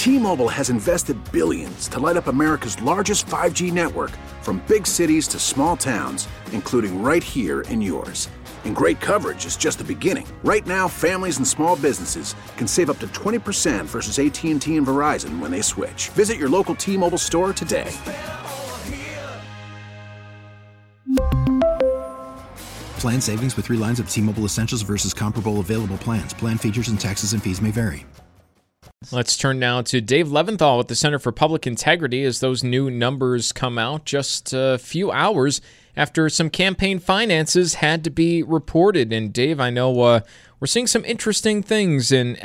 T-Mobile has invested billions to light up America's largest 5G network, from big cities to small towns, including right here in yours. And great coverage is just the beginning. Right now, families and small businesses can save up to 20% versus AT&T and Verizon when they switch. Visit your local T-Mobile store today. Plan savings with 3 lines of T-Mobile Essentials versus comparable available plans. Plan features and taxes and fees may vary. Let's turn now to Dave Leventhal with the Center for Public Integrity as those new numbers come out just a few hours after some campaign finances had to be reported. And Dave, I know we're seeing some interesting things in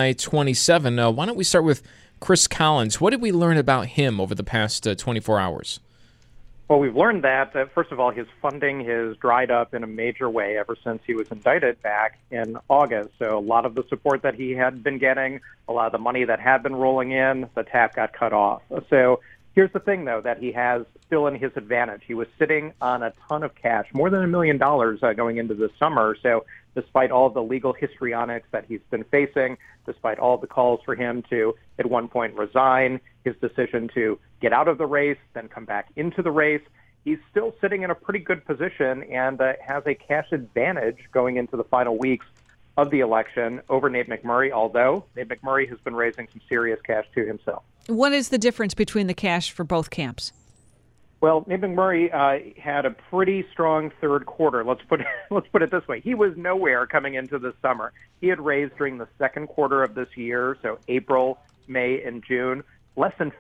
NY27. Why don't we start with Chris Collins? What did we learn about him over the past 24 hours? Well, we've learned that, first of all, his funding has dried up in a major way ever since he was indicted back in August. So a lot of the support that he had been getting, a lot of the money that had been rolling in, the tap got cut off. So here's the thing, though, that he has still in his advantage. He was sitting on a ton of cash, more than $1 million going into the summer. So despite all of the legal histrionics that he's been facing, despite all the calls for him to, at one point, resign, his decision to get out of the race, then come back into the race, he's still sitting in a pretty good position and has a cash advantage going into the final weeks of the election over Nate McMurray, although Nate McMurray has been raising some serious cash to himself. What is the difference between the cash for both camps? Well, Nate McMurray had a pretty strong third quarter. Let's put it this way. He was nowhere coming into the summer. He had raised during the second quarter of this year, so April, May, and June, less than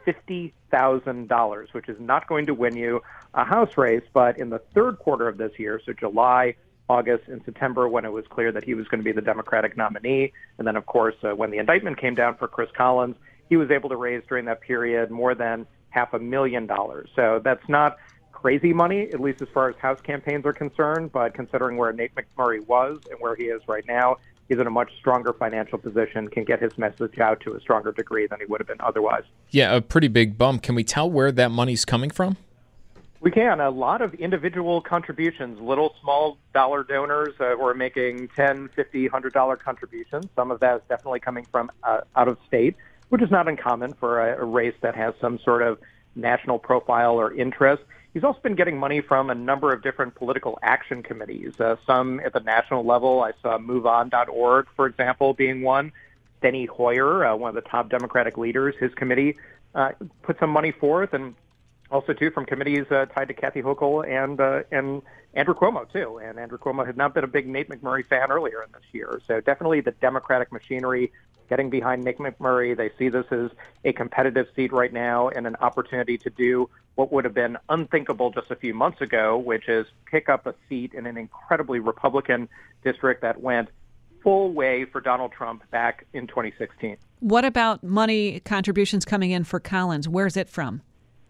$50,000, which is not going to win you a House race. But in the third quarter of this year, so July, August, and September, when it was clear that he was going to be the Democratic nominee, and then, of course, when the indictment came down for Chris Collins, he was able to raise during that period more than $500,000. So that's not crazy money, at least as far as House campaigns are concerned, but considering where Nate McMurray was and where he is right now, he's in a much stronger financial position, can get his message out to a stronger degree than he would have been otherwise. Yeah, a pretty big bump. Can we tell where that money's coming from? We can. A lot of individual contributions, little small dollar donors who are making $10, $50, $100 contributions. Some of that is definitely coming from out of state, which is not uncommon for a race that has some sort of national profile or interest. He's also been getting money from a number of different political action committees, some at the national level. I saw MoveOn.org, for example, being one. Steny Hoyer, one of the top Democratic leaders, his committee put some money forth, and also, too, from committees tied to Kathy Hochul and Andrew Cuomo, too. And Andrew Cuomo had not been a big Nate McMurray fan earlier in this year. So definitely the Democratic machinery getting behind Nate McMurray. They see this as a competitive seat right now and an opportunity to do what would have been unthinkable just a few months ago, which is pick up a seat in an incredibly Republican district that went full way for Donald Trump back in 2016. What about money contributions coming in for Collins? Where's it from?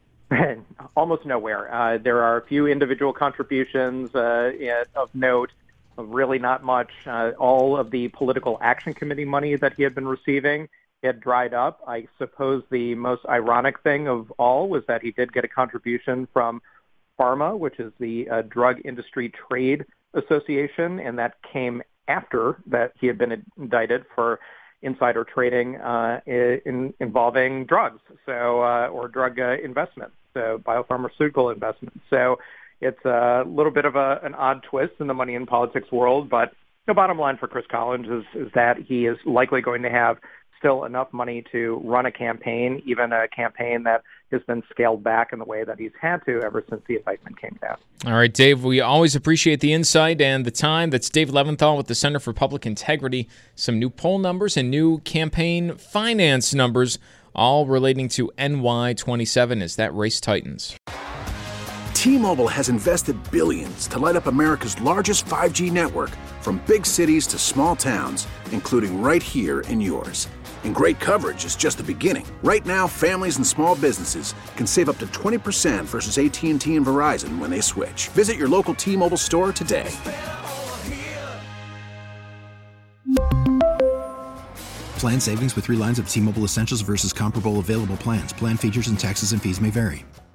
Almost nowhere. There are a few individual contributions of note, really not much. All of the political action committee money that he had been receiving had dried up. I suppose the most ironic thing of all was that he did get a contribution from PhRMA, which is the Drug Industry Trade Association, and that came after that he had been indicted for insider trading involving drugs, or drug investments, so biopharmaceutical investments. So it's a little bit of an odd twist in the money in politics world, but the bottom line for Chris Collins is that he is likely going to have still enough money to run a campaign, even a campaign that has been scaled back in the way that he's had to ever since the indictment came down. All right, Dave, we always appreciate the insight and the time. That's Dave Leventhal with the Center for Public Integrity. Some new poll numbers and new campaign finance numbers, all relating to NY27 as that race tightens. T-Mobile has invested billions to light up America's largest 5G network, from big cities to small towns, including right here in yours. And great coverage is just the beginning. Right now, families and small businesses can save up to 20% versus AT&T and Verizon when they switch. Visit your local T-Mobile store today. Plan savings with 3 lines of T-Mobile Essentials versus comparable available plans. Plan features and taxes and fees may vary.